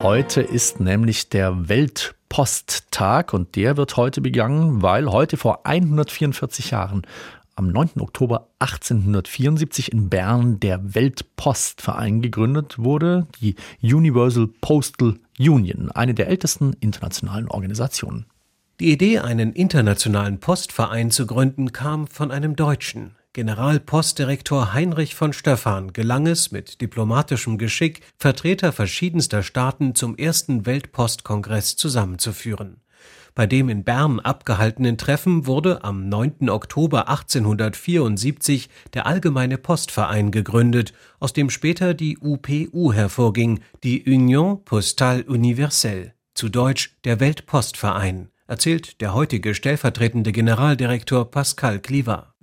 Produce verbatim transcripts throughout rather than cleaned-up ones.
Heute ist nämlich der Weltposttag und der wird heute begangen, weil heute vor hundertvierundvierzig Jahren, am neunten Oktober achtzehnhundertvierundsiebzig in Bern, der Weltpostverein gegründet wurde, die Universal Postal Union, eine der ältesten internationalen Organisationen. Die Idee, einen internationalen Postverein zu gründen, kam von einem Deutschen. Generalpostdirektor Heinrich von Stephan gelang es mit diplomatischem Geschick, Vertreter verschiedenster Staaten zum ersten Weltpostkongress zusammenzuführen. Bei dem in Bern abgehaltenen Treffen wurde am neunten Oktober achtzehnhundertvierundsiebzig der Allgemeine Postverein gegründet, aus dem später die U P U hervorging, die Union Postale Universelle, zu Deutsch der Weltpostverein, erzählt der heutige stellvertretende Generaldirektor Pascal Cliva.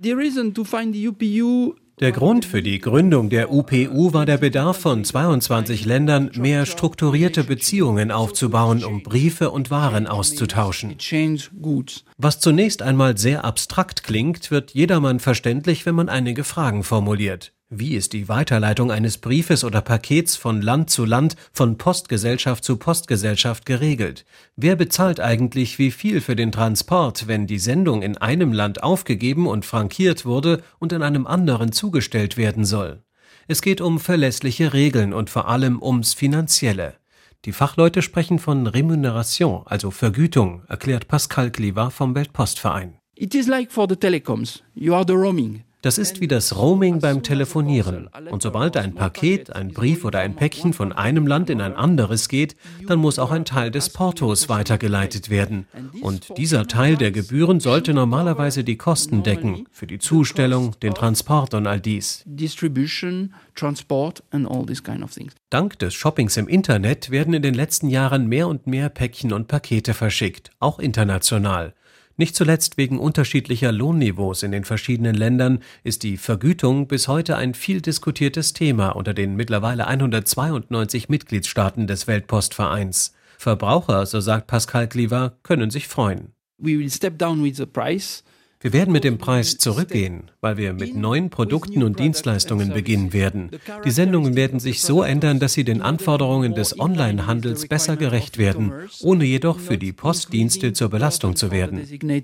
Der Grund für die Gründung der U P U war der Bedarf von zweiundzwanzig Ländern, mehr strukturierte Beziehungen aufzubauen, um Briefe und Waren auszutauschen. Was zunächst einmal sehr abstrakt klingt, wird jedermann verständlich, wenn man einige Fragen formuliert. Wie ist die Weiterleitung eines Briefes oder Pakets von Land zu Land, von Postgesellschaft zu Postgesellschaft geregelt? Wer bezahlt eigentlich wie viel für den Transport, wenn die Sendung in einem Land aufgegeben und frankiert wurde und in einem anderen zugestellt werden soll? Es geht um verlässliche Regeln und vor allem ums Finanzielle. Die Fachleute sprechen von Remuneration, also Vergütung, erklärt Pascal Cliva vom Weltpostverein. It is like for the telecoms. You are the roaming. Das ist wie das Roaming beim Telefonieren. Und sobald ein Paket, ein Brief oder ein Päckchen von einem Land in ein anderes geht, dann muss auch ein Teil des Portos weitergeleitet werden. Und dieser Teil der Gebühren sollte normalerweise die Kosten decken, für die Zustellung, den Transport und all dies. Distribution, transport and all these kind of things. Dank des Shoppings im Internet werden in den letzten Jahren mehr und mehr Päckchen und Pakete verschickt, auch international. Nicht zuletzt wegen unterschiedlicher Lohnniveaus in den verschiedenen Ländern ist die Vergütung bis heute ein viel diskutiertes Thema unter den mittlerweile hundertzweiundneunzig Mitgliedstaaten des Weltpostvereins. Verbraucher, so sagt Pascal Cliva, können sich freuen. We will step down with the price. Wir werden mit dem Preis zurückgehen, weil wir mit neuen Produkten und Dienstleistungen beginnen werden. Die Sendungen werden sich so ändern, dass sie den Anforderungen des Onlinehandels besser gerecht werden, ohne jedoch für die Postdienste zur Belastung zu werden.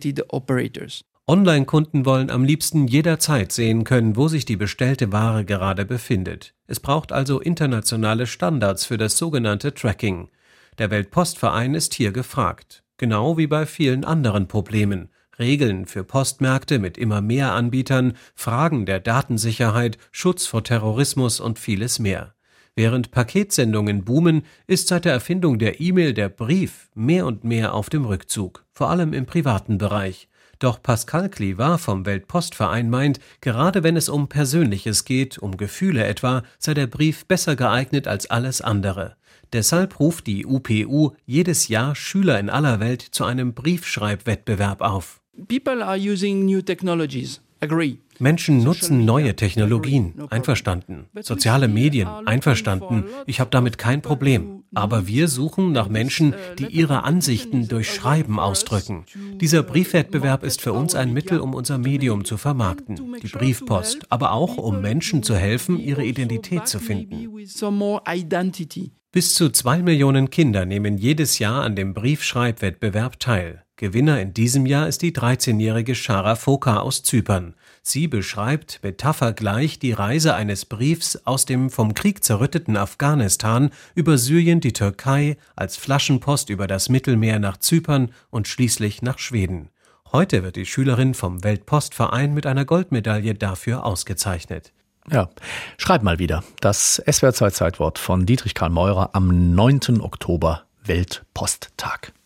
Online-Kunden wollen am liebsten jederzeit sehen können, wo sich die bestellte Ware gerade befindet. Es braucht also internationale Standards für das sogenannte Tracking. Der Weltpostverein ist hier gefragt, genau wie bei vielen anderen Problemen. Regeln für Postmärkte mit immer mehr Anbietern, Fragen der Datensicherheit, Schutz vor Terrorismus und vieles mehr. Während Paketsendungen boomen, ist seit der Erfindung der E-Mail der Brief mehr und mehr auf dem Rückzug, vor allem im privaten Bereich. Doch Pascal Cliva vom Weltpostverein meint, gerade wenn es um Persönliches geht, um Gefühle etwa, sei der Brief besser geeignet als alles andere. Deshalb ruft die U P U jedes Jahr Schüler in aller Welt zu einem Briefschreibwettbewerb auf. People are using new technologies. Agree. Menschen nutzen neue Technologien, einverstanden. Soziale Medien, einverstanden. Ich habe damit kein Problem. Aber wir suchen nach Menschen, die ihre Ansichten durch Schreiben ausdrücken. Dieser Briefwettbewerb ist für uns ein Mittel, um unser Medium zu vermarkten, die Briefpost, aber auch, um Menschen zu helfen, ihre Identität zu finden. Bis zu zwei Millionen Kinder nehmen jedes Jahr an dem Briefschreibwettbewerb teil. Gewinner in diesem Jahr ist die dreizehnjährige Shara Foka aus Zypern. Sie beschreibt metaphergleich die Reise eines Briefs aus dem vom Krieg zerrütteten Afghanistan über Syrien, die Türkei, als Flaschenpost über das Mittelmeer nach Zypern und schließlich nach Schweden. Heute wird die Schülerin vom Weltpostverein mit einer Goldmedaille dafür ausgezeichnet. Ja, schreib mal wieder. Das S W R zwei Zeitwort von Dietrich Karl Meurer am neunten Oktober, Weltposttag.